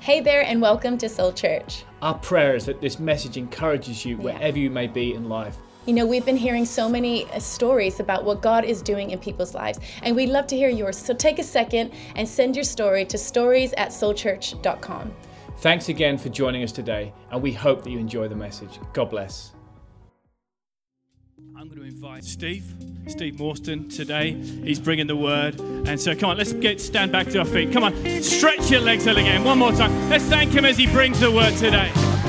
Hey there, and welcome to Soul Church. Our prayer is that this message encourages you wherever you may be in life. You know, we've been hearing so many stories about what God is doing in people's lives, and we'd love to hear yours. So take a second and send your story to stories@soulchurch.com. Thanks again for joining us today, and we hope that you enjoy the message. God bless. I'm going to invite Steve Morstan today. He's bringing the word. And so come on, let's stand back to our feet. Come on, stretch your legs out again. One more time. Let's thank him as he brings the word today.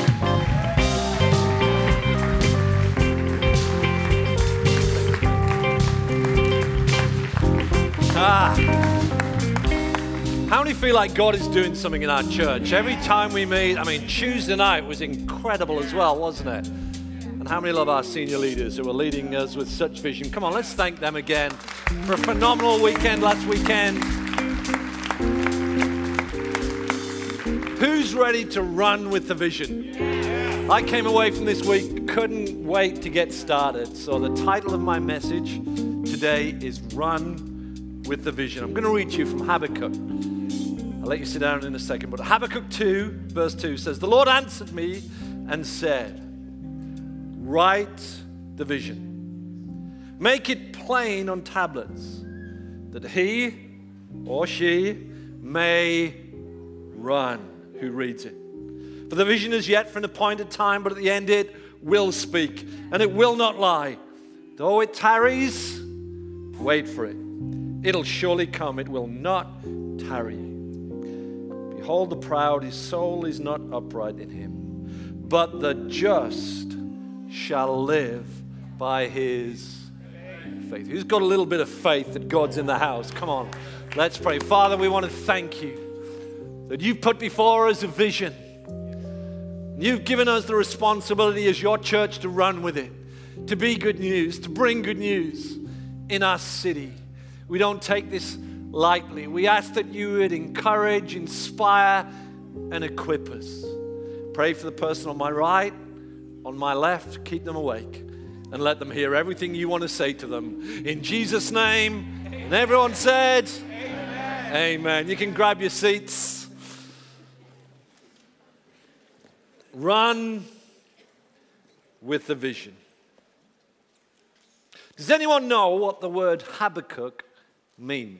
How many feel like God is doing something in our church? Every time we meet, Tuesday night was incredible as well, wasn't it? And how many love our senior leaders who are leading us with such vision? Come on, let's thank them again for a phenomenal weekend last weekend. Who's ready to run with the vision? I came away from this week, couldn't wait to get started. So the title of my message today is Run with the Vision. I'm going to read to you from Habakkuk. I'll let you sit down in a second. But Habakkuk 2, verse 2 says, "The Lord answered me and said, write the vision. Make it plain on tablets, that he or she may run who reads it. For the vision is yet for an appointed time, but at the end it will speak, and it will not lie. Though it tarries, wait for it. It'll surely come, it will not tarry. Behold the proud, his soul is not upright in him, but the just shall live by his faith." Who's got a little bit of faith that God's in the house? Come on, let's pray. Father, we want to thank you that you've put before us a vision. You've given us the responsibility as your church to run with it, to be good news, to bring good news in our city. We don't take this lightly. We ask that you would encourage, inspire, and equip us. Pray for the person on my right, on my left. Keep them awake and let them hear everything you want to say to them. In Jesus' name. And everyone said, Amen. Amen. You can grab your seats. Run with the vision. Does anyone know what the word Habakkuk means?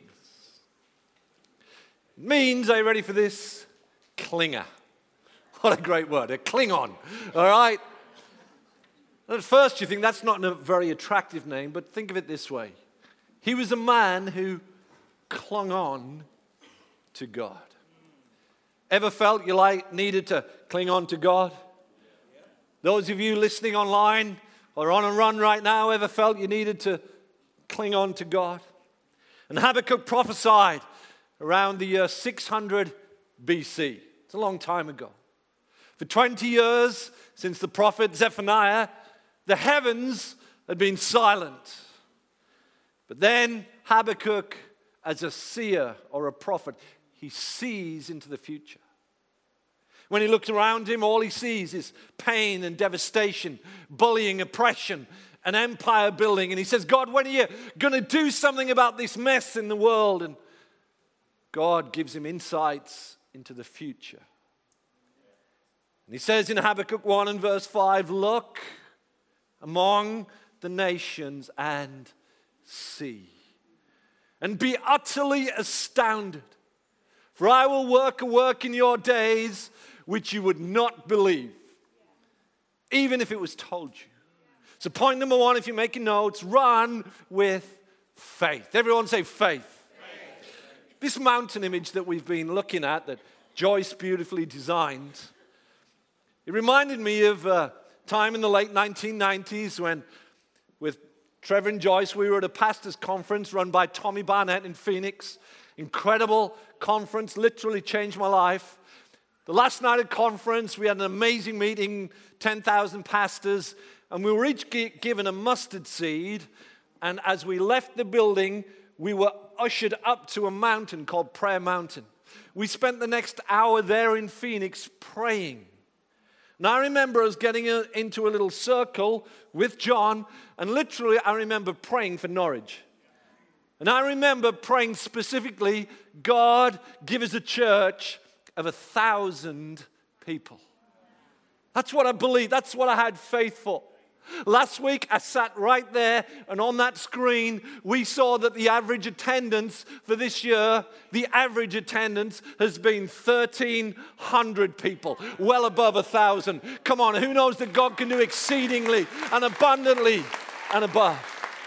It means, are you ready for this? Clinger. What a great word, a Klingon, all right? At first you think that's not a very attractive name, but think of it this way. He was a man who clung on to God. Ever felt you needed to cling on to God? Those of you listening online or on a run right now, ever felt you needed to cling on to God? And Habakkuk prophesied around the year 600 BC. It's a long time ago. For 20 years since the prophet Zephaniah, the heavens had been silent. But then Habakkuk, as a seer or a prophet, he sees into the future. When he looks around him, all he sees is pain and devastation, bullying, oppression, an empire building. And he says, God, when are you going to do something about this mess in the world? And God gives him insights into the future. And he says in Habakkuk 1 and verse 5, look among the nations and see, and be utterly astounded. For I will work a work in your days which you would not believe, even if it was told you. So point number one, if you're making notes, run with faith. Everyone say faith. This mountain image that we've been looking at, that Joyce beautifully designed, it reminded me of a time in the late 1990s when, with Trevor and Joyce, we were at a pastor's conference run by Tommy Barnett in Phoenix. Incredible conference, literally changed my life. The last night of conference, we had an amazing meeting, 10,000 pastors, and we were each given a mustard seed. And as we left the building, we were ushered up to a mountain called Prayer Mountain. We spent the next hour there in Phoenix praying. And I remember us getting into a little circle with John, and literally I remember praying for Norwich. And I remember praying specifically, God, give us a church of 1,000 people. That's what I believe. That's what I had faith for. Last week, I sat right there, and on that screen, we saw that the average attendance for this year, the average attendance has been 1,300 people, well above 1,000. Come on, who knows that God can do exceedingly and abundantly and above?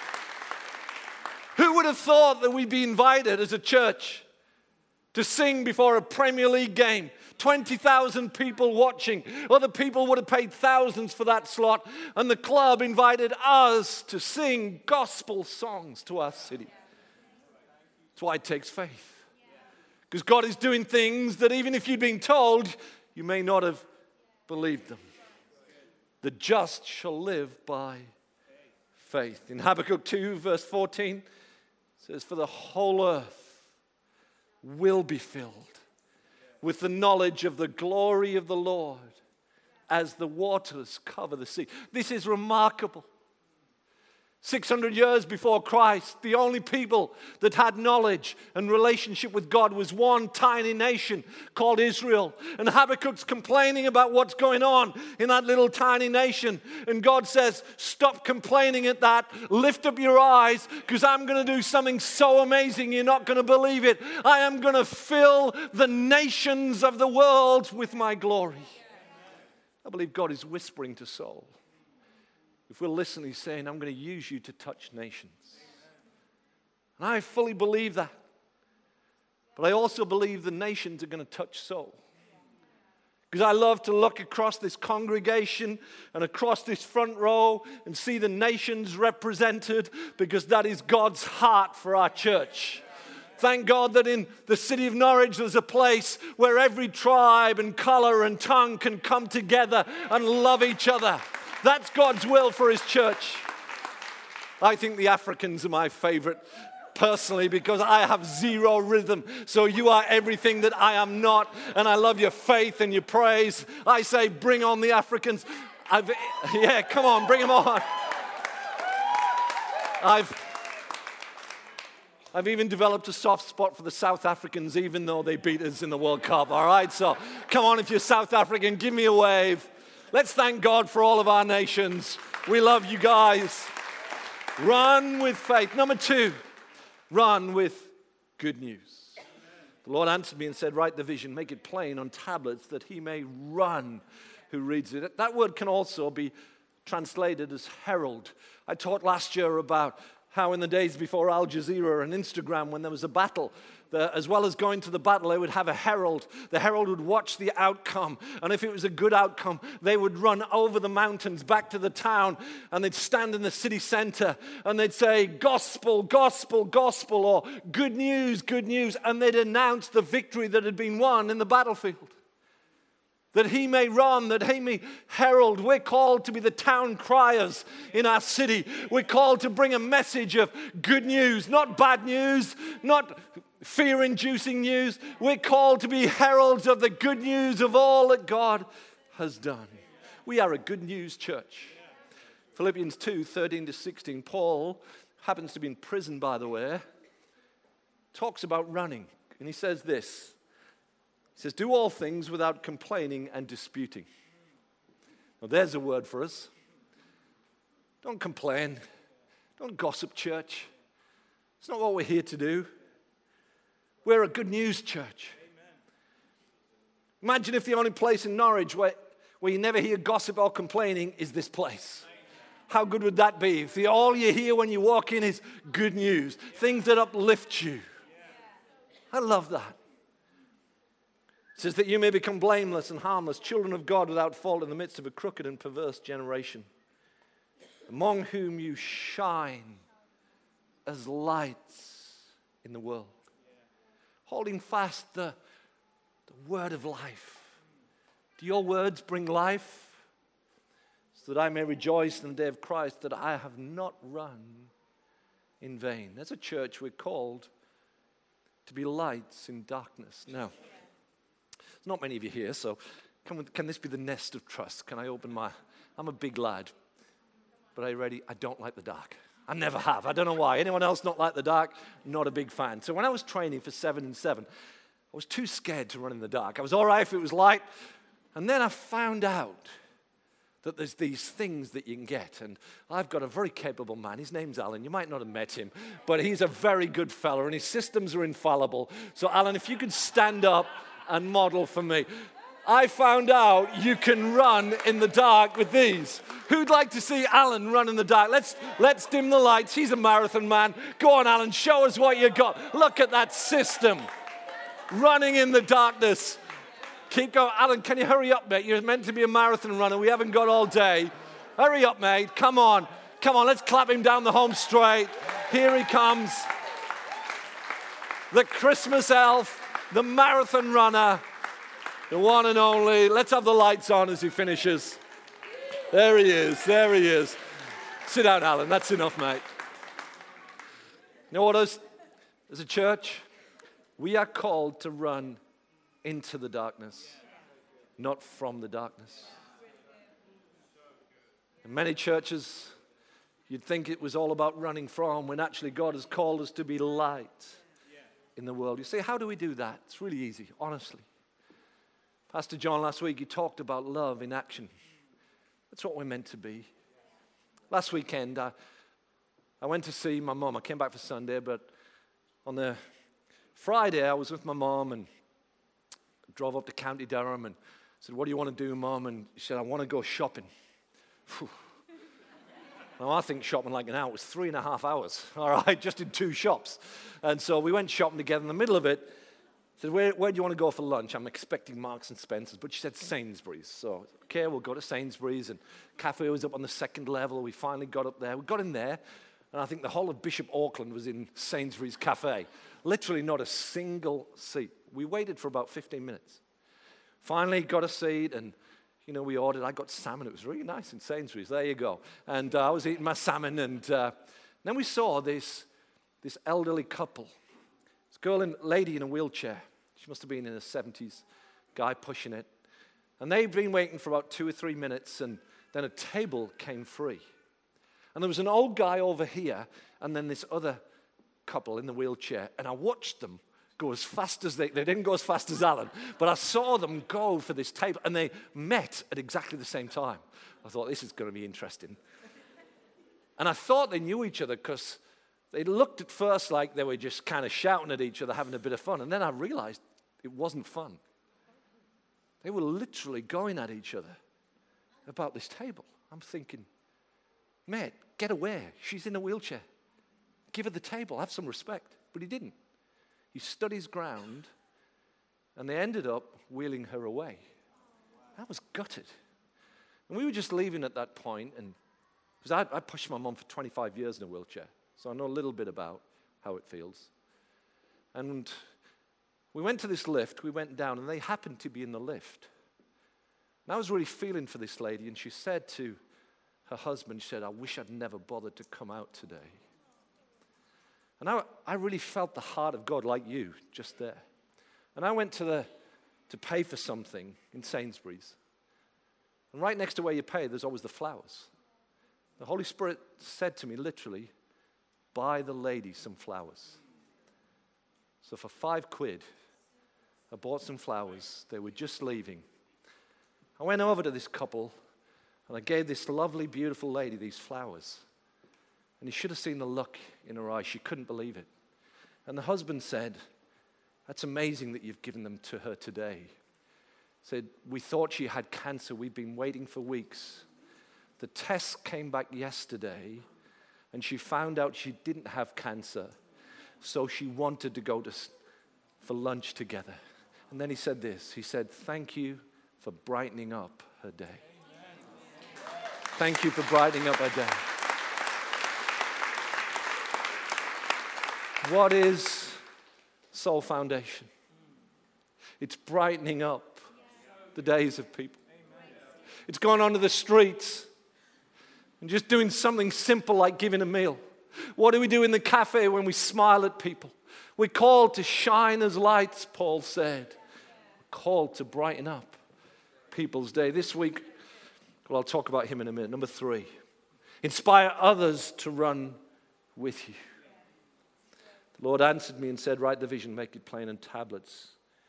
Who would have thought that we'd be invited as a church to sing before a Premier League game? 20,000 people watching. Other people would have paid thousands for that slot. And the club invited us to sing gospel songs to our city. That's why it takes faith. Because God is doing things that even if you'd been told, you may not have believed them. The just shall live by faith. In Habakkuk 2, verse 14, it says, for the whole earth will be filled with the knowledge of the glory of the Lord as the waters cover the sea. This is remarkable. 600 years before Christ, the only people that had knowledge and relationship with God was one tiny nation called Israel. And Habakkuk's complaining about what's going on in that little tiny nation. And God says, stop complaining at that. Lift up your eyes, because I'm going to do something so amazing you're not going to believe it. I am going to fill the nations of the world with my glory. I believe God is whispering to Saul. If we'll listen, he's saying, I'm going to use you to touch nations. And I fully believe that. But I also believe the nations are going to touch Saul. Because I love to look across this congregation and across this front row and see the nations represented, because that is God's heart for our church. Thank God that in the city of Norwich there's a place where every tribe and color and tongue can come together and love each other. That's God's will for his church. I think the Africans are my favorite personally, because I have zero rhythm. So you are everything that I am not. And I love your faith and your praise. I say, bring on the Africans. Yeah, come on, bring them on. I've even developed a soft spot for the South Africans, even though they beat us in the World Cup. All right, so come on, if you're South African, give me a wave. Let's thank God for all of our nations. We love you guys. Run with faith. Number 2, run with good news. The Lord answered me and said, write the vision, make it plain on tablets, that he may run who reads it. That word can also be translated as herald. I taught last year about how in the days before Al Jazeera and Instagram, when there was a battle, as well as going to the battle, they would have a herald. The herald would watch the outcome. And if it was a good outcome, they would run over the mountains back to the town, and they'd stand in the city center and they'd say, gospel, gospel, gospel, or good news, good news. And they'd announce the victory that had been won in the battlefield. That he may run, that he may herald. We're called to be the town criers in our city. We're called to bring a message of good news, not bad news, not fear-inducing news. We're called to be heralds of the good news of all that God has done. We are a good news church. Philippians 2, 13-16. Paul happens to be in prison, by the way. Talks about running. And he says this. He says, do all things without complaining and disputing. Well, there's a word for us. Don't complain. Don't gossip, church. It's not what we're here to do. We're a good news church. Imagine if the only place in Norwich where you never hear gossip or complaining is this place. How good would that be if all you hear when you walk in is good news, things that uplift you. I love that. It says that you may become blameless and harmless, children of God without fault in the midst of a crooked and perverse generation, among whom you shine as lights in the world, holding fast the word of life. Do your words bring life? So that I may rejoice in the day of Christ, that I have not run in vain. As a church, we're called to be lights in darkness. Now, there's not many of you here, so can this be the nest of trust? Can I open I'm a big lad, but are you ready? I don't like the dark. I never have. I don't know why. Anyone else not like the dark? Not a big fan. So when I was training for 7 and 7, I was too scared to run in the dark. I was all right if it was light. And then I found out that there's these things that you can get. And I've got a very capable man. His name's Alan. You might not have met him, but he's a very good fella, and his systems are infallible. So, Alan, if you could stand up and model for me. I found out you can run in the dark with these. Who'd like to see Alan run in the dark? Let's dim the lights. He's a marathon man. Go on, Alan, show us what you got. Look at that system. Running in the darkness. Keep going. Alan, can you hurry up, mate? You're meant to be a marathon runner. We haven't got all day. Hurry up, mate. Come on. Come on, let's clap him down the home straight. Here he comes. The Christmas elf, the marathon runner, the one and only. Let's have the lights on as he finishes. There he is. There he is. Sit down, Alan. That's enough, mate. You know what, as a church, we are called to run into the darkness, not from the darkness. In many churches, you'd think it was all about running from, when actually God has called us to be light in the world. You say, how do we do that? It's really easy, honestly. Pastor John last week, he talked about love in action. That's what we're meant to be. Last weekend, I went to see my mom. I came back for Sunday, but on the Friday, I was with my mom and drove up to County Durham and said, what do you want to do, Mom? And she said, I want to go shopping. Whew. Now, I think shopping like an hour was 3.5 hours, all right, just in 2 shops. And so we went shopping together. In the middle of it, I said, where do you want to go for lunch? I'm expecting Marks and Spencer's, but she said Sainsbury's. So, okay, we'll go to Sainsbury's, and cafe was up on the 2nd level. We finally got up there. We got in there, and I think the whole of Bishop Auckland was in Sainsbury's cafe. Literally not a single seat. We waited for about 15 minutes. Finally got a seat, and we ordered. I got salmon. It was really nice in Sainsbury's. There you go. And I was eating my salmon, and then we saw this elderly couple. This lady in a wheelchair. She must have been in her 70s. Guy pushing it. And they'd been waiting for about 2 or 3 minutes, and then a table came free. And there was an old guy over here, and then this other couple in the wheelchair. And I watched them go as fast as they didn't go as fast as Alan, but I saw them go for this table, and they met at exactly the same time. I thought, this is going to be interesting. And I thought they knew each other because they looked at first like they were just kind of shouting at each other, having a bit of fun. And then I realized it wasn't fun. They were literally going at each other about this table. I'm thinking, mate, get away. She's in a wheelchair. Give her the table. Have some respect. But he didn't. He stood his ground, and they ended up wheeling her away. I was gutted. And we were just leaving at that point, and because I pushed my mom for 25 years in a wheelchair, so I know a little bit about how it feels. And we went to this lift, we went down, and they happened to be in the lift. And I was really feeling for this lady, and she said to her husband, she said, I wish I'd never bothered to come out today. And I really felt the heart of God like you, just there. And I went to pay for something in Sainsbury's. And right next to where you pay, there's always the flowers. The Holy Spirit said to me, literally, buy the lady some flowers. So for £5, I bought some flowers. They were just leaving. I went over to this couple, and I gave this lovely, beautiful lady these flowers. And you should have seen the look in her eyes. She couldn't believe it. And the husband said, that's amazing that you've given them to her today. Said, we thought she had cancer. We've been waiting for weeks. The test came back yesterday, and she found out she didn't have cancer. So she wanted to go for lunch together. And then he said this. He said, thank you for brightening up her day. Thank you for brightening up her day. What is Soul Foundation? It's brightening up the days of people. It's going onto the streets and just doing something simple like giving a meal. What do we do in the cafe when we smile at people? We're called to shine as lights, Paul said. We're called to brighten up people's day. This week, well, I'll talk about him in a minute. Number 3, inspire others to run with you. The Lord answered me and said, write the vision, make it plain on tablets.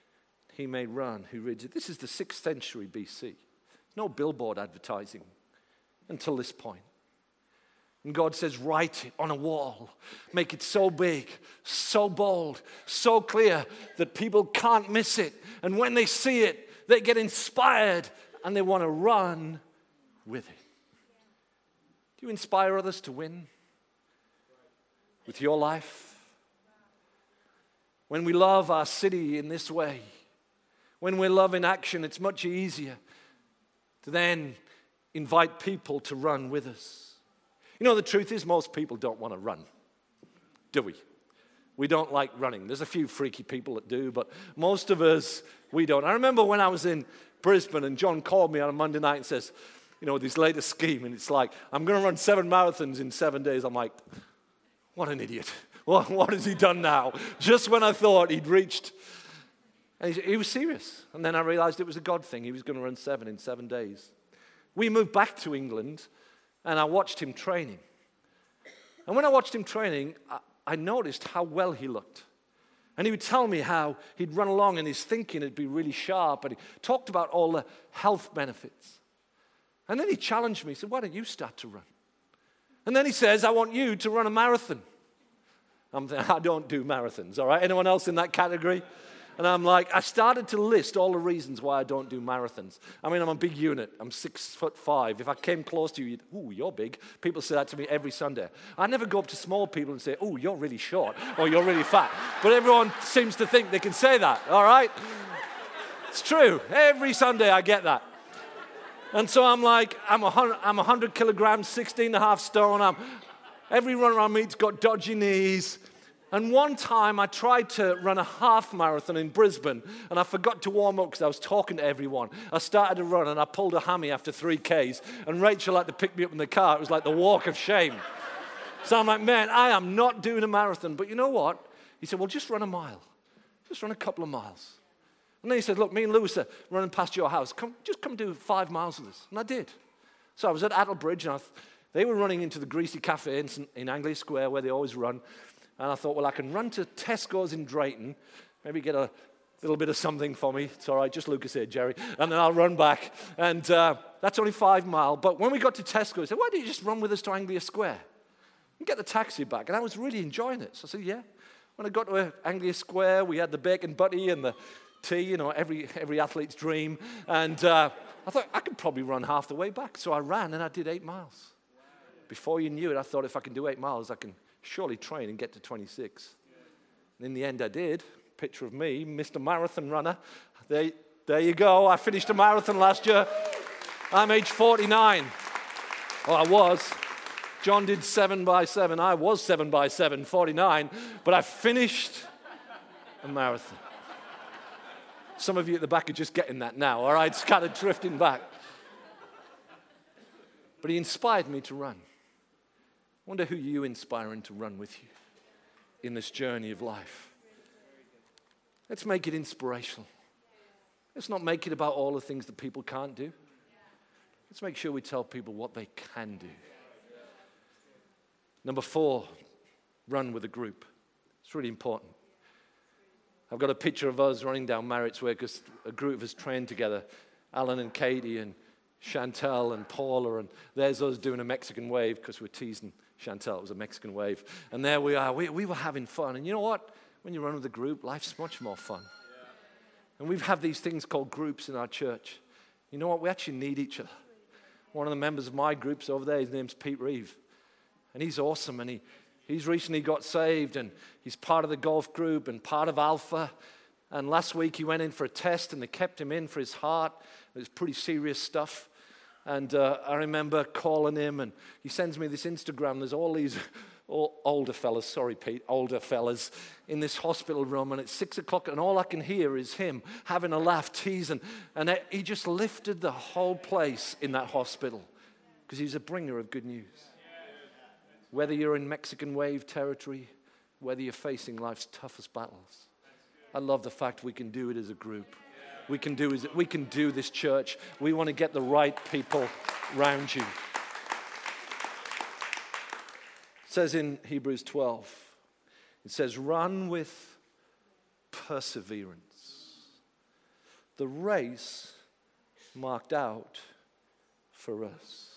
he may run who reads it. This is the 6th century BC. No billboard advertising until this point. And God says, write it on a wall. Make it so big, so bold, so clear that people can't miss it. And when they see it, they get inspired and they want to run with it. Do you inspire others to win with your life? When we love our city in this way, when we love in action, it's much easier to then invite people to run with us. You know, the truth is most people don't want to run, do we? We don't like running. There's a few freaky people that do, but most of us, we don't. I remember when I was in Brisbane and John called me on a Monday night and says, you know, this latest scheme, and it's like, I'm going to run 7 marathons in 7 days. I'm like, what an idiot. What has he done now? Just when I thought he'd reached. And he was serious. And then I realized it was a God thing. He was going to run 7 in 7 days. We moved back to England, and I watched him training. And when I watched him training, I noticed how well he looked. And he would tell me how he'd run along and his thinking would be really sharp. And he talked about all the health benefits. And then he challenged me. He said, why don't you start to run? And then he says, I want you to run a marathon. I'm thinking, I don't do marathons, all right? Anyone else in that category? And I'm like, I started to list all the reasons why I don't do marathons. I mean, I'm a big unit. I'm 6'5". If I came close to you, ooh, you're big. People say that to me every Sunday. I never go up to small people and say, ooh, you're really short, or you're really fat. But everyone seems to think they can say that, all right? It's true. Every Sunday I get that. And so I'm like, I'm 100 kilograms, 16.5 stone. Every runner I meet's got dodgy knees. And one time I tried to run a half marathon in Brisbane and I forgot to warm up because I was talking to everyone. I started to run and I pulled a hammy after 3 Ks and Rachel had to pick me up in the car. It was like the walk of shame. So I'm like, man, I am not doing a marathon. But you know what? He said, well, just run a mile. Just run a couple of miles. And then he said, look, me and Lewis are running past your house. Just come do 5 miles with us. And I did. So I was at Attlebridge and they were running into the Greasy Cafe in Anglia Square where they always run. And I thought, well, I can run to Tesco's in Drayton, maybe get a little bit of something for me. It's all right, just Lucas here, Jerry. And then I'll run back. And that's only 5 miles. But when we got to Tesco, he said, why don't you just run with us to Anglia Square and get the taxi back? And I was really enjoying it. So I said, yeah. When I got to Anglia Square, we had the bacon butty and the tea, you know, every athlete's dream. And I thought, I could probably run half the way back. So I ran and I did 8 miles. Before you knew it, I thought if I can do 8 miles, I can surely train and get to 26. And in the end, I did. Picture of me, Mr. Marathon Runner. There you go. I finished a marathon last year. I'm age 49. Well, I was. John did 7 by 7. I was 7 by 7, 49. But I finished a marathon. Some of you at the back are just getting that now, all right? It's kind of drifting back. But he inspired me to run. I wonder who you inspiring to run with you in this journey of life. Let's make it inspirational. Let's not make it about all the things that people can't do. Let's make sure we tell people what they can do. Number 4, run with a group. It's really important. I've got a picture of us running down Marriotts Way because a group of us trained together. Alan and Katie and Chantel and Paula, and there's us doing a Mexican wave because we're teasing Chantel. It was a Mexican wave. And there we are. We were having fun. And you know what? When you run with a group, life's much more fun. And we have these things called groups in our church. You know what? We actually need each other. One of the members of my group's over there. His name's Pete Reeve. And he's awesome. And he's recently got saved. And he's part of the golf group and part of Alpha. And last week he went in for a test and they kept him in for his heart. It was pretty serious stuff. And I remember calling him, and he sends me this Instagram. There's all these older fellas, sorry, Pete, older fellas in this hospital room, and it's 6 o'clock, and all I can hear is him having a laugh, teasing. And he just lifted the whole place in that hospital because he's a bringer of good news. Whether you're in Mexican wave territory, whether you're facing life's toughest battles, I love the fact we can do it as a group. We can do this church. We want to get the right people around you. It says in Hebrews 12, it says, run with perseverance. the race marked out for us.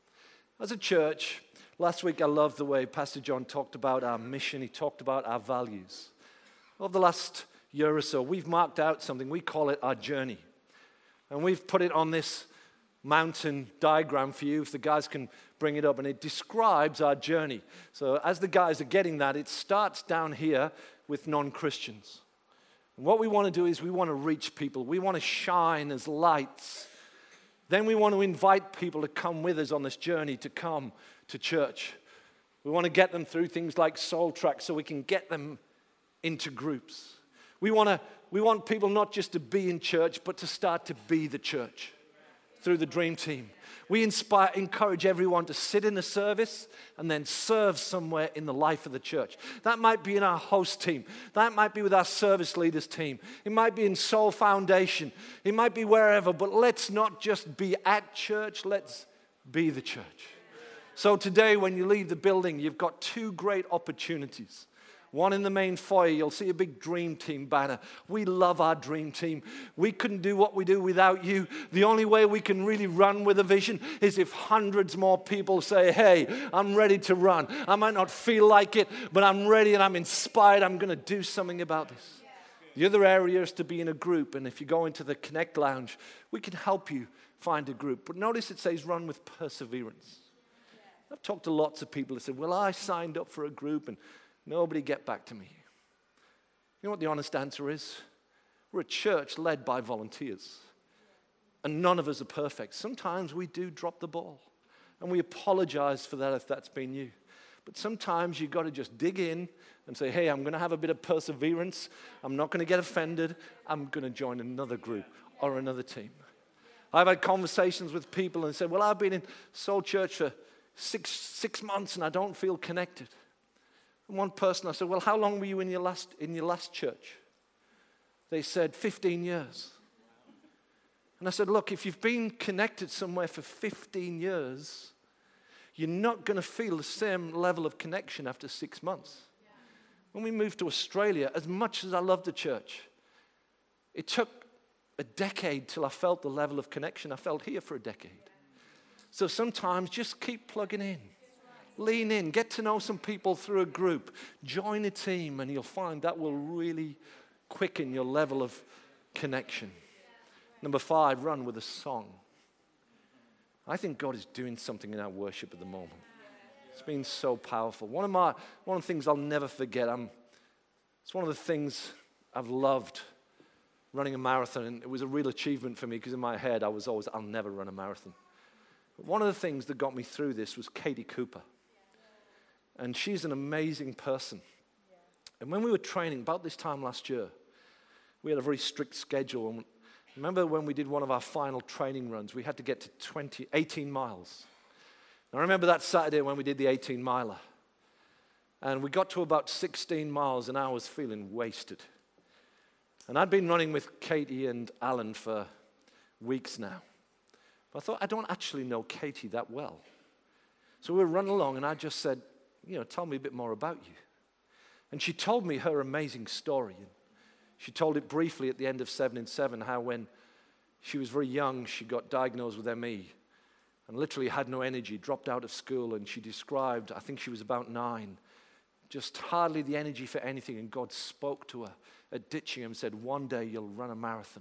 As a church, last week I loved the way Pastor John talked about our mission. He talked about our values. Over the last year or so, we've marked out something. We call it our journey. And we've put it on this mountain diagram for you, if the guys can bring it up. And it describes our journey. So as the guys are getting that, it starts down here with non-Christians. And what we want to do is we want to reach people. We want to shine as lights. Then we want to invite people to come with us on this journey, to come to church. We want to get them through things like Soul Track so we can get them into groups. We want people not just to be in church, but to start to be the church through the Dream Team. We encourage everyone to sit in a service and then serve somewhere in the life of the church. That might be in our host team. That might be with our service leaders team. It might be in Soul Foundation. It might be wherever, but let's not just be at church, let's be the church. So today when you leave the building, you've got two great opportunities. One in the main foyer, you'll see a big Dream Team banner. We love our Dream Team. We couldn't do what we do without you. The only way we can really run with a vision is if hundreds more people say, hey, I'm ready to run. I might not feel like it, but I'm ready and I'm inspired. I'm going to do something about this. The other area is to be in a group. And if you go into the Connect Lounge, we can help you find a group. But notice it says run with perseverance. I've talked to lots of people that said, well, I signed up for a group and nobody get back to me. You know what the honest answer is? We're a church led by volunteers. And none of us are perfect. Sometimes we do drop the ball. And we apologize for that if that's been you. But sometimes you've got to just dig in and say, hey, I'm going to have a bit of perseverance. I'm not going to get offended. I'm going to join another group or another team. I've had conversations with people and said, well, I've been in Soul Church for six months and I don't feel connected. And one person, I said, well, how long were you in your last church? They said, 15 years. And I said, look, if you've been connected somewhere for 15 years, you're not going to feel the same level of connection after 6 months. When we moved to Australia, as much as I loved the church, it took a decade till I felt the level of connection I felt here for a decade. So sometimes just keep plugging in. Lean in, get to know some people through a group, join a team, and you'll find that will really quicken your level of connection. Number 5, run with a song. I think God is doing something in our worship at the moment. It's been so powerful. One of the things I'll never forget, it's one of the things I've loved running a marathon, and it was a real achievement for me because in my head I was always, I'll never run a marathon. But one of the things that got me through this was Katie Cooper. And she's an amazing person. And when we were training, about this time last year, we had a very strict schedule. And remember when we did one of our final training runs, we had to get to 18 miles. And I remember that Saturday when we did the 18-miler. And we got to about 16 miles and I was feeling wasted. And I'd been running with Katie and Alan for weeks now. But I thought, I don't actually know Katie that well. So we were running along and I just said, tell me a bit more about you. And she told me her amazing story. And she told it briefly at the end of 7 in 7, how when she was very young, she got diagnosed with ME and literally had no energy, dropped out of school. And she described, I think she was about 9, just hardly the energy for anything. And God spoke to her at Ditchingham and said, one day you'll run a marathon.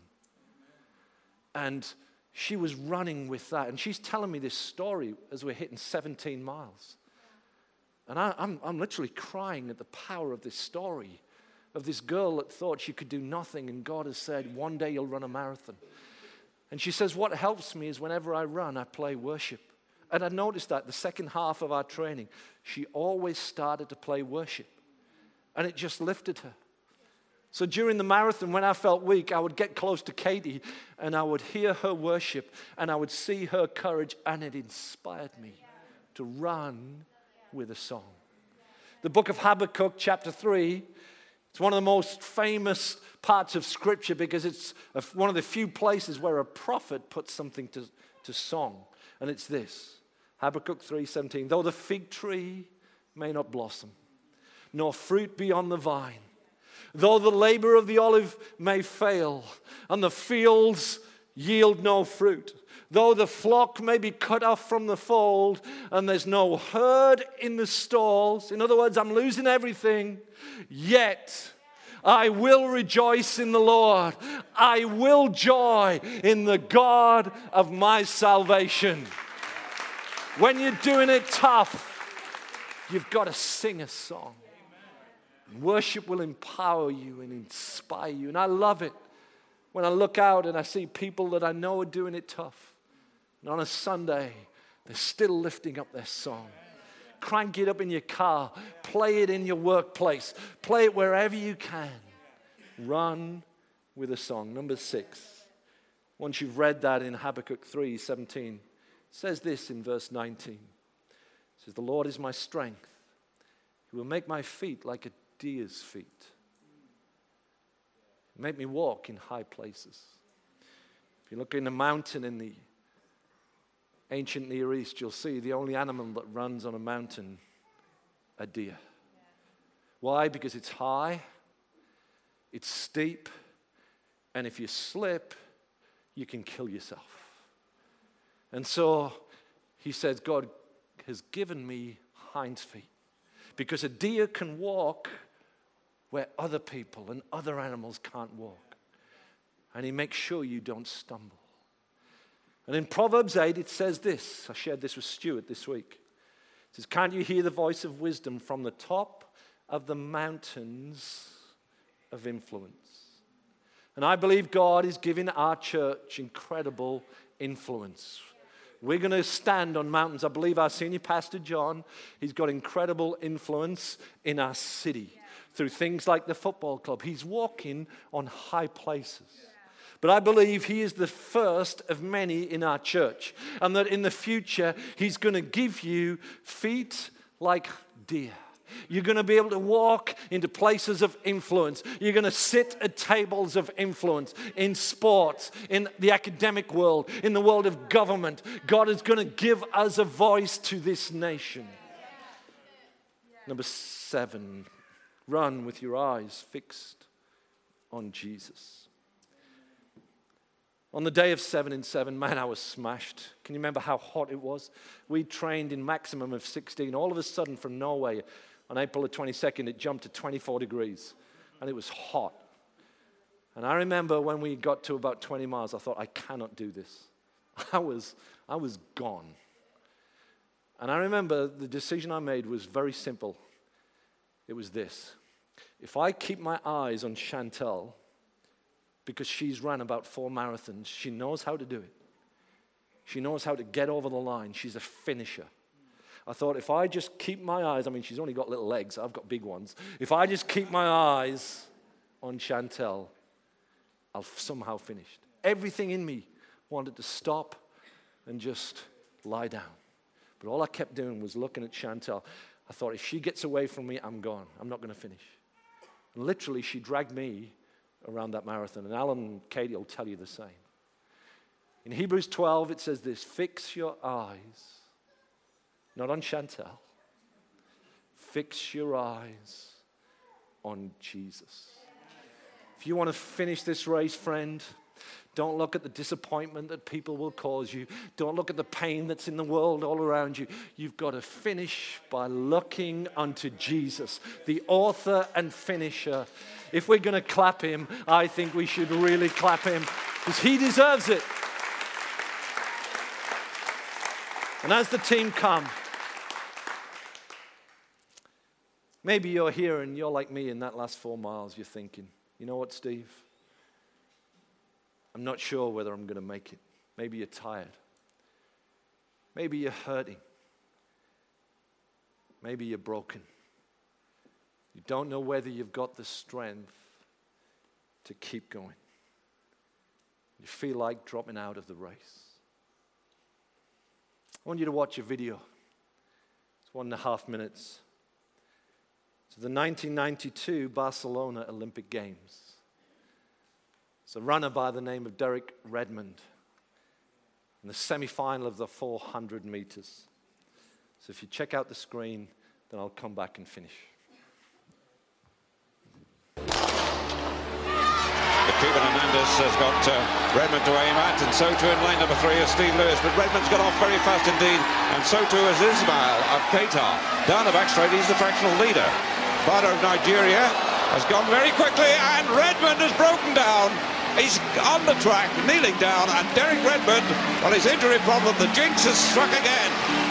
And she was running with that. And she's telling me this story as we're hitting 17 miles. And I'm literally crying at the power of this story, of this girl that thought she could do nothing, and God has said, one day you'll run a marathon. And she says, what helps me is whenever I run, I play worship. And I noticed that the second half of our training, she always started to play worship. And it just lifted her. So during the marathon, when I felt weak, I would get close to Katie, and I would hear her worship, and I would see her courage, and it inspired me to run with a song. The book of Habakkuk, chapter 3, it's one of the most famous parts of Scripture because it's one of the few places where a prophet puts something to song. And it's this, Habakkuk 3:17. Though the fig tree may not blossom, nor fruit be on the vine, Though the labor of the olive may fail, and the fields yield no fruit, though the flock may be cut off from the fold, and there's no herd in the stalls, in other words, I'm losing everything, yet I will rejoice in the Lord. I will joy in the God of my salvation. When you're doing it tough, you've got to sing a song. Worship will empower you and inspire you. And I love it when I look out and I see people that I know are doing it tough. And on a Sunday, they're still lifting up their song. Crank it up in your car. Play it in your workplace. Play it wherever you can. Run with a song. Number 6. Once you've read that in Habakkuk 3:17, it says this in verse 19. It says, the Lord is my strength. He will make my feet like a deer's feet. Make me walk in high places. If you look in a mountain in the ancient Near East, you'll see the only animal that runs on a mountain, a deer. Why? Because it's high, it's steep, and if you slip, you can kill yourself. And so he says, God has given me hinds feet. Because a deer can walk where other people and other animals can't walk. And he makes sure you don't stumble. And in Proverbs 8, it says this. I shared this with Stuart this week. It says, can't you hear the voice of wisdom from the top of the mountains of influence? And I believe God is giving our church incredible influence. We're going to stand on mountains. I believe our senior pastor, John, he's got incredible influence in our city through things like the football club. He's walking on high places. But I believe he is the first of many in our church. And that in the future, he's going to give you feet like deer. You're going to be able to walk into places of influence. You're going to sit at tables of influence in sports, in the academic world, in the world of government. God is going to give us a voice to this nation. Number 7, run with your eyes fixed on Jesus. On the day of 7 in 7, man, I was smashed. Can you remember how hot it was? We trained in maximum of 16. All of a sudden, from Norway, on April the 22nd, it jumped to 24 degrees, and it was hot. And I remember when we got to about 20 miles, I thought, I cannot do this. I was gone. And I remember the decision I made was very simple. It was this. If I keep my eyes on Chantel, because she's run about 4 marathons, she knows how to do it. She knows how to get over the line. She's a finisher. I thought if I just keep my eyes, I mean, she's only got little legs, I've got big ones. If I just keep my eyes on Chantel, I'll somehow finish. Everything in me wanted to stop and just lie down. But all I kept doing was looking at Chantel. I thought, if she gets away from me, I'm gone. I'm not going to finish. And literally, she dragged me around that marathon. And Alan and Katie will tell you the same. In Hebrews 12, it says this, fix your eyes, not on Chantel. Fix your eyes on Jesus. If you want to finish this race, friend, don't look at the disappointment that people will cause you. Don't look at the pain that's in the world all around you. You've got to finish by looking unto Jesus, the author and finisher. If we're going to clap him, I think we should really clap him because he deserves it. And as the team come, maybe you're here and you're like me in that last 4 miles. You're thinking, you know what, Steve? I'm not sure whether I'm going to make it. Maybe you're tired. Maybe you're hurting. Maybe you're broken. You don't know whether you've got the strength to keep going. You feel like dropping out of the race. I want you to watch a video. It's 1.5 minutes. It's the 1992 Barcelona Olympic Games. It's a runner by the name of Derek Redmond in the semi-final of the 400 meters. So if you check out the screen, then I'll come back and finish. Cuban Hernandez has got Redmond to aim at, and so too in lane number 3 is Steve Lewis, but Redmond's got off very fast indeed, and so too is Ismail of Qatar. Down the back straight, he's the fractional leader. Father of Nigeria has gone very quickly, and Redmond has broken down. He's on the track, kneeling down, and Derek Redmond, on his injury problem, the jinx has struck again.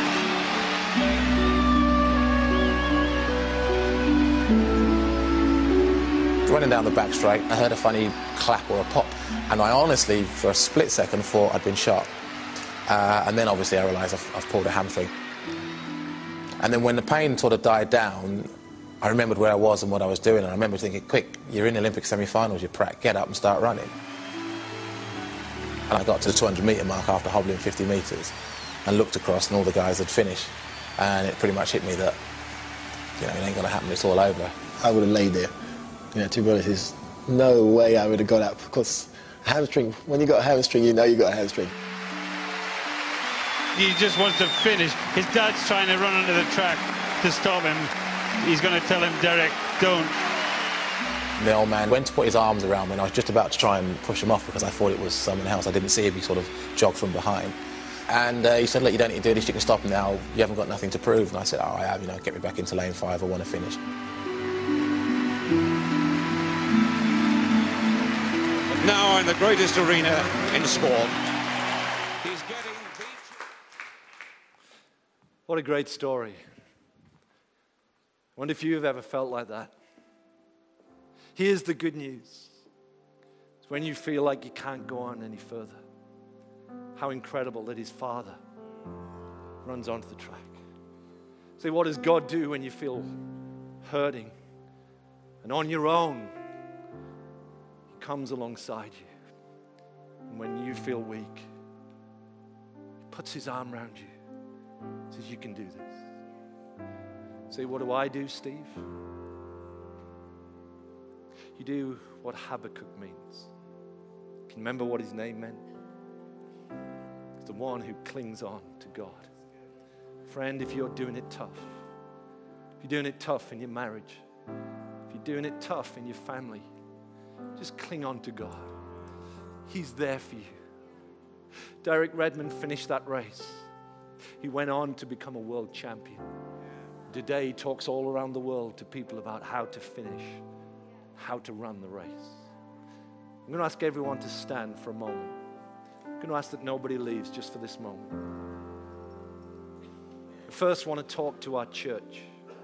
Running down the back straight, I heard a funny clap or a pop, and I honestly, for a split second, thought I'd been shot. And then obviously I realised I've pulled a hamstring. And then when the pain sort of died down, I remembered where I was and what I was doing, and I remember thinking, quick, you're in Olympic semi-finals, you're Pratt, get up and start running. And I got to the 200-metre mark after hobbling 50 metres and looked across, and all the guys had finished, and it pretty much hit me that, you know, it ain't going to happen, it's all over. I would have laid there. You know, to be honest, there's no way I would have got up, because a hamstring, when you got a hamstring, you know you got a hamstring. He just wants to finish. His dad's trying to run onto the track to stop him. He's going to tell him, Derek, don't. The old man went to put his arms around me, and I was just about to try and push him off because I thought it was someone else. I didn't see him, he sort of jogged from behind. And he said, look, you don't need to do this, you can stop now, you haven't got nothing to prove. And I said, oh, I have, you know, get me back into lane 5, I want to finish. Now in the greatest arena in sport, he's getting beat. What a great story. I wonder if you've ever felt like that. Here's the good news. It's when you feel like you can't go on any further. How incredible that his father runs onto the track. See, what does God do when you feel hurting and on your own? He comes alongside you. And when you feel weak, he puts his arm around you, says, you can do this. Say, what do I do, Steve? You do what Habakkuk means. Can you remember what his name meant? It's the one who clings on to God. Friend, if you're doing it tough, if you're doing it tough in your marriage, if you're doing it tough in your family, just cling on to God. He's there for you. Derek Redmond finished that race. He went on to become a world champion. Today he talks all around the world to people about how to finish, how to run the race. I'm going to ask everyone to stand for a moment. I'm going to ask that nobody leaves just for this moment. I first want to talk to our church,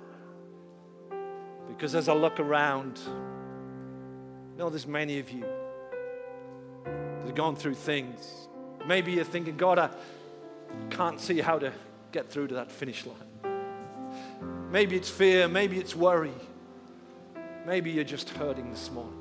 because as I look around, I know there's many of you that have gone through things. Maybe you're thinking, God, I can't see how to get through to that finish line. Maybe it's fear, maybe it's worry. Maybe you're just hurting this morning.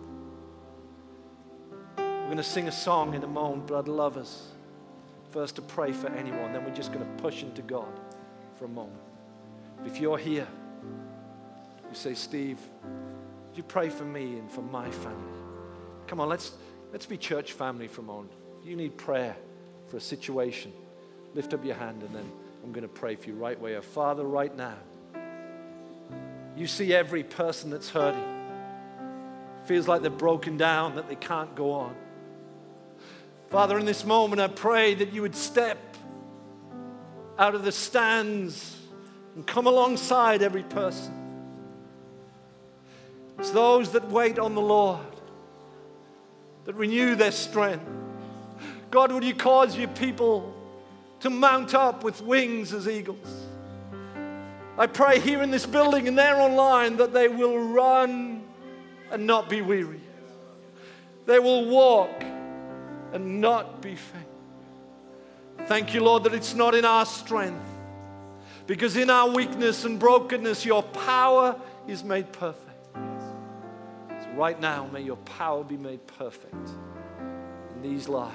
We're going to sing a song in a moment, but I'd love us first to pray for anyone. Then we're just going to push into God for a moment. If you're here, you say, Steve, would you pray for me and for my family? Come on, let's be church family for a moment. If you need prayer for a situation, lift up your hand, and then I'm going to pray for you right where you're. Father, right now, you see every person that's hurting. Feels like they're broken down, that they can't go on. Father, in this moment, I pray that you would step out of the stands and come alongside every person. It's those that wait on the Lord, that renew their strength. God, would you cause your people to mount up with wings as eagles? I pray here in this building and there online that they will run and not be weary. They will walk and not be faint. Thank you, Lord, that it's not in our strength, because in our weakness and brokenness, your power is made perfect. So right now, may your power be made perfect in these lives.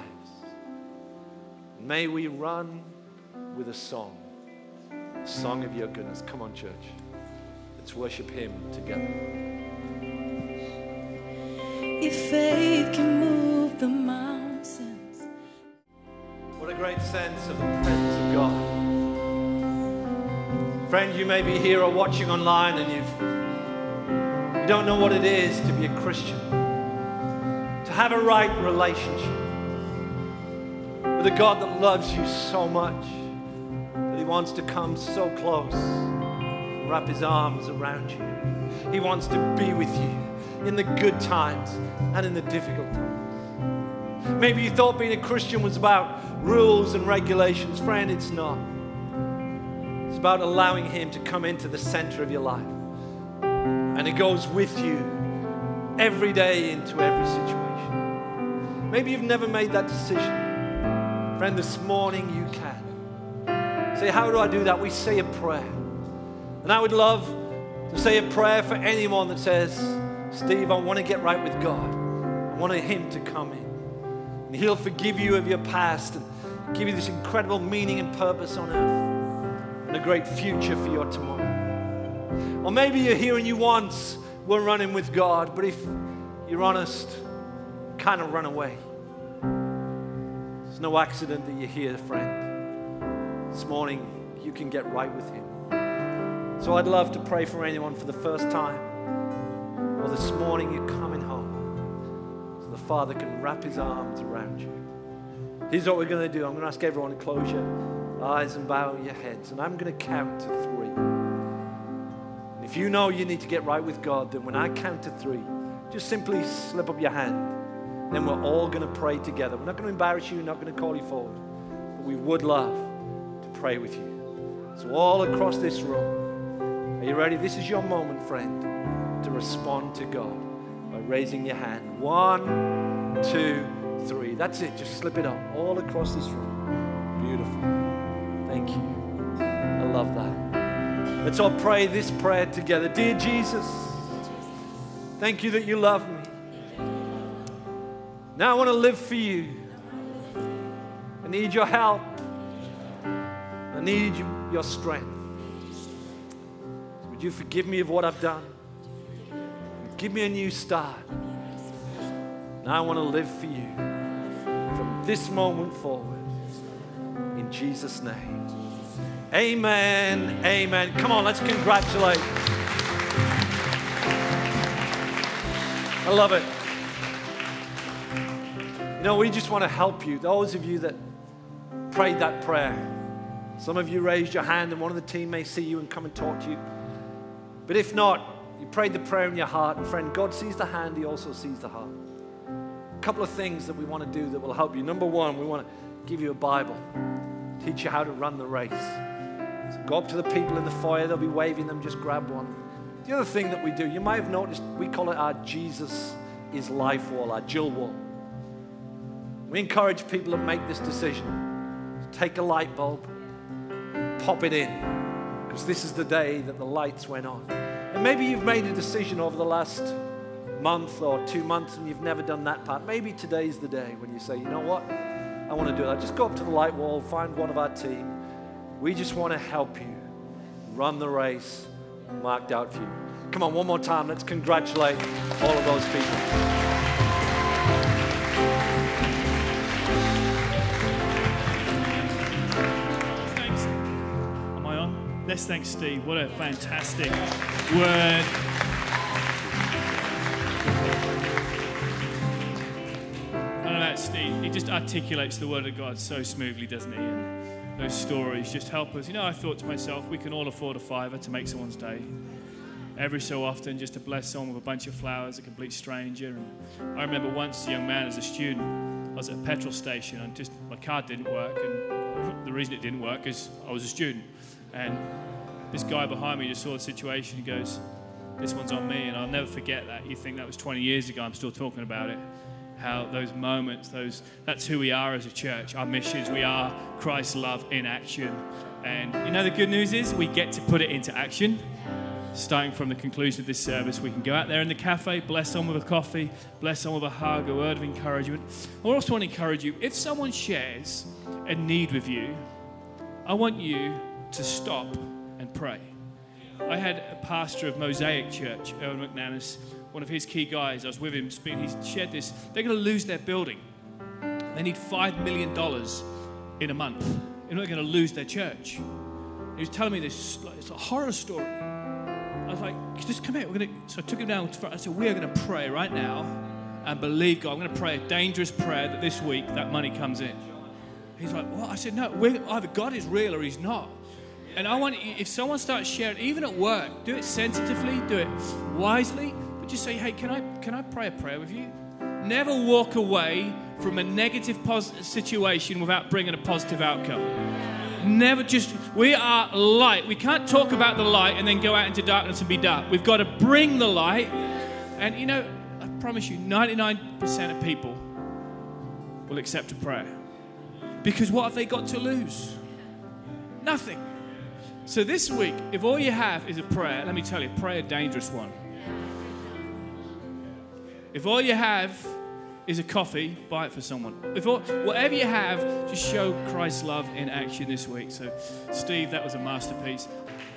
May we run with a song of your goodness. Come on, church. Let's worship him together. If faith can move the mountains. What a great sense of the presence of God. Friend, you may be here or watching online and you don't know what it is to be a Christian, to have a right relationship with a God that loves you so much that he wants to come so close and wrap his arms around you. He wants to be with you in the good times and in the difficult times. Maybe you thought being a Christian was about rules and regulations. Friend, it's not. It's about allowing him to come into the center of your life. And he goes with you every day into every situation. Maybe you've never made that decision. Friend, this morning you can. Say, how do I do that? We say a prayer. And I would love to say a prayer for anyone that says, Steve, I want to get right with God. I want him to come in. And he'll forgive you of your past and give you this incredible meaning and purpose on earth and a great future for your tomorrow. Or maybe you're here and you once were running with God, but if you're honest, kind of run away. It's no accident that you're here, friend. This morning, you can get right with him. So I'd love to pray for anyone for the first time, or this morning you're coming home, so the Father can wrap his arms around you. Here's what we're going to do. I'm going to ask everyone to close your eyes and bow your heads, and I'm going to count to 3. And if you know you need to get right with God, then when I count to 3, just simply slip up your hand. Then we're all going to pray together. We're not going to embarrass you, not going to call you forward, but we would love to pray with you. So all across this room, are you ready? This is your moment, friend, to respond to God by raising your hand. 1, 2, 3. That's it. Just slip it up all across this room. Beautiful. Thank you. I love that. Let's all pray this prayer together. Dear Jesus, thank you that you love me. Now I want to live for you. I need your help. I need your strength. Would you forgive me of what I've done? Give me a new start. Now I want to live for you from this moment forward. In Jesus' name. Amen. Amen. Come on, let's congratulate. I love it. You know, we just want to help you. Those of you that prayed that prayer. Some of you raised your hand and one of the team may see you and come and talk to you. But if not, you prayed the prayer in your heart. And friend, God sees the hand, he also sees the heart. A couple of things that we want to do that will help you. Number one, we want to give you a Bible. Teach you how to run the race. So go up to the people in the foyer, they'll be waving them, just grab one. The other thing that we do, you might have noticed, we call it our Jesus is Life wall, our Jill wall. We encourage people to make this decision. Take a light bulb, pop it in, because this is the day that the lights went on. And maybe you've made a decision over the last month or 2 months and you've never done that part. Maybe today's the day when you say, you know what, I want to do that. Just go up to the light wall, find one of our team. We just want to help you run the race marked out for you. Come on, one more time. Let's congratulate all of those people. Let's thank Steve. What a fantastic word. I don't know about Steve. He just articulates the word of God so smoothly, doesn't he? And those stories just help us. You know, I thought to myself, we can all afford a $5 to make someone's day. Every so often, just to bless someone with a bunch of flowers, a complete stranger. And I remember once, as a young man, as a student, I was at a petrol station and just my card didn't work. And the reason it didn't work is I was a student. And this guy behind me just saw the situation and goes, this one's on me. And I'll never forget that. You think that was 20 years ago, I'm still talking about it. How those moments, that's who we are as a church. Our mission is we are Christ's love in action. And you know the good news is we get to put it into action. Starting from the conclusion of this service, we can go out there in the cafe, bless someone with a coffee, bless someone with a hug, a word of encouragement. I also want to encourage you, if someone shares a need with you, I want you to stop and pray. I had a pastor of Mosaic Church, Erwin McNanus, one of his key guys. I was with him speaking. He shared this. They're going to lose their building. They need $5 million in a month. They're not going to lose their church. He was telling me this. It's a horror story. I was like, just come here. So I took him down to front. I said, we are going to pray right now. and believe God. I'm going to pray a dangerous prayer that this week that money comes in. He's like, what? I said, no, either God is real or he's not. And I want, if someone starts sharing, even at work, do it sensitively, do it wisely, but just say, hey, can I pray a prayer with you? Never walk away from a negative situation without bringing a positive outcome. Never just, we are light. We can't talk about the light and then go out into darkness and be dark. We've got to bring the light. And you know, I promise you, 99% of people will accept a prayer. Because what have they got to lose? Nothing. So this week, if all you have is a prayer, let me tell you, pray a dangerous one. If all you have is a coffee, buy it for someone. Whatever you have, just show Christ's love in action this week. So, Steve, that was a masterpiece.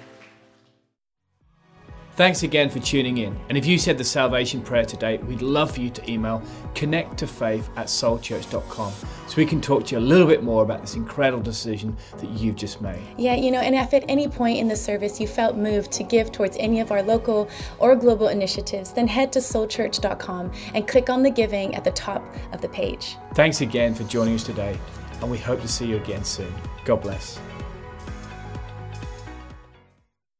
Thanks again for tuning in. And if you said the salvation prayer today, we'd love for you to email connecttofaith@soulchurch.com so we can talk to you a little bit more about this incredible decision that you've just made. Yeah, you know, and if at any point in the service you felt moved to give towards any of our local or global initiatives, then head to soulchurch.com and click on the giving at the top of the page. Thanks again for joining us today, and we hope to see you again soon. God bless.